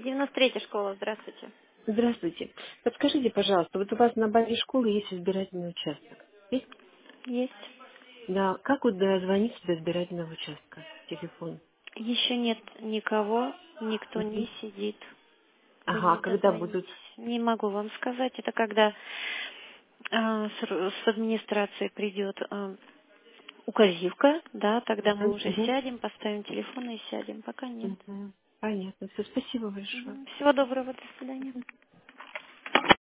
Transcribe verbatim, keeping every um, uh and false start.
девяносто третья школа, здравствуйте. Здравствуйте. Подскажите, пожалуйста, вот у вас на базе школы есть избирательный участок. Есть? Есть. Да. Как вот дозвониться до избирательного участка? Телефон. Еще нет никого, никто не Мгм. сидит. Вы Ага, не а когда дозвонитесь. будут? Не могу вам сказать. Это когда а, с, ру- с администрации придет а, указивка, да, тогда мы Мгм, уже мгм, сядем, поставим телефон и сядем. Пока нет. мгм. Понятно. Все, спасибо большое. Мгм. Всего доброго, до свидания.